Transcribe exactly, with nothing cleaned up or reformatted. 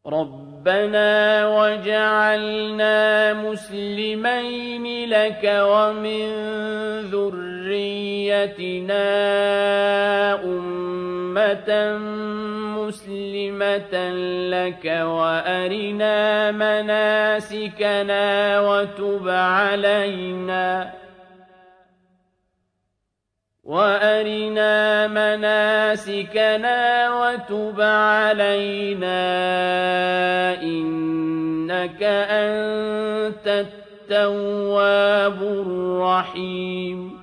رَبَّنَا وَاجْعَلْنَا مُسْلِمَيْنِ لَكَ وَمِن ذُرِّيَّتِنَا أُمَّةً مُّسْلِمَةً لَّكَ وَأَرِنَا مَنَاسِكَنَا وَتُبْ عَلَيْنَا وَأَرِنَا مَنَاسِكَنَا وَتُبْ عَلَيْنَا إِنَّكَ أَنتَ التَّوَّابُ الرَّحِيمُ